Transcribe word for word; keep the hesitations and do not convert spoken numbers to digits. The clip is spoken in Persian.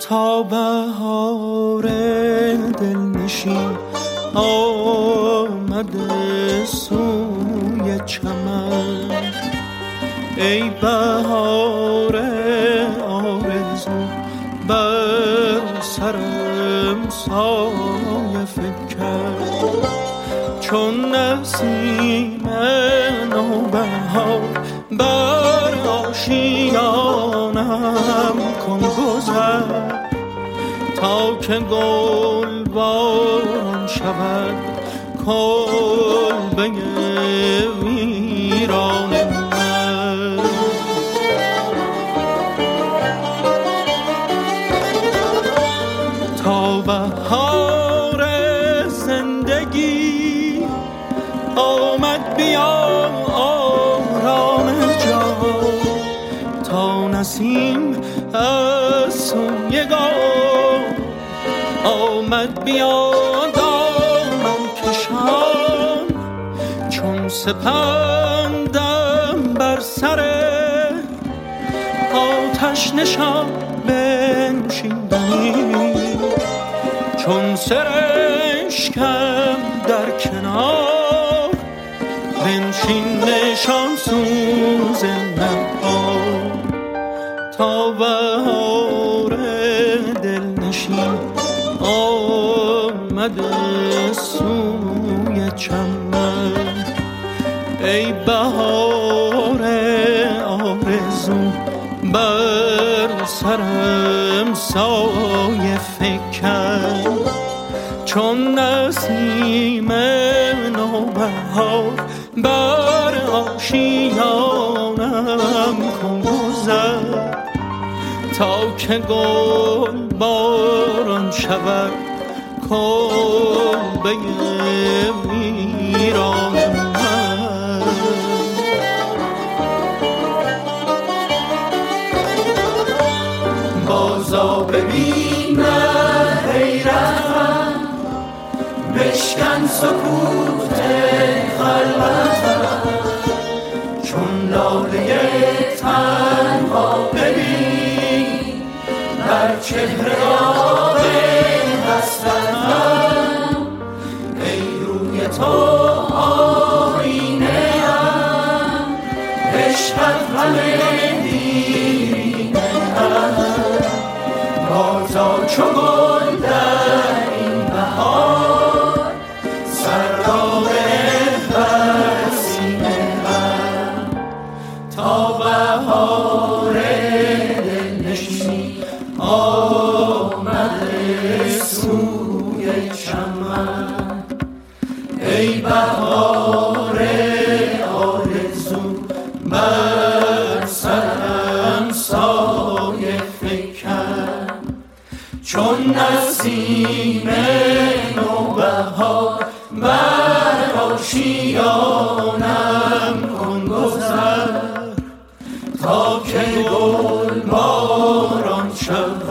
تا بهار دلنشین آمده سوی چمن، ای بهار آرزو بر سرم سایه فکن، چون نسیم نوبهار بر آشیانم کن گذر، تا که گل باران شود کلبه ویران من. تا بهار زندگی آمد بیا آرام جان، تا نسیم از سوی گل آمد بیا دامن کشان، چون سپندم بر سر آتش نشان بنشیندنی، چون سرشکم در کنار بنشین نشان سوز نهار. تا بهار دلنشین آمده سوی چمن، ای بهار آرزو بر سرم سایه فکن، چون نسیم نوبهار بر آشیانم کن گذر، تا که گل باران شود کلبه ویران من. بازا ببین حیرتم، بشکن سکوت خلوتم، چون لاله تنها ببین بر چهره آب حسرتم، ای روی تو آینه ام، عشقت همه دیرینه ام، بازا چو گل در این بهار سر را بنه بر سینه ام. تا بهار دلنشین آمده سوی چمن، ای بهار آرزو بر سرم سایه فکن، چون نسیم نوبهار بر آشیانم کن گذر، تا که گل باران شود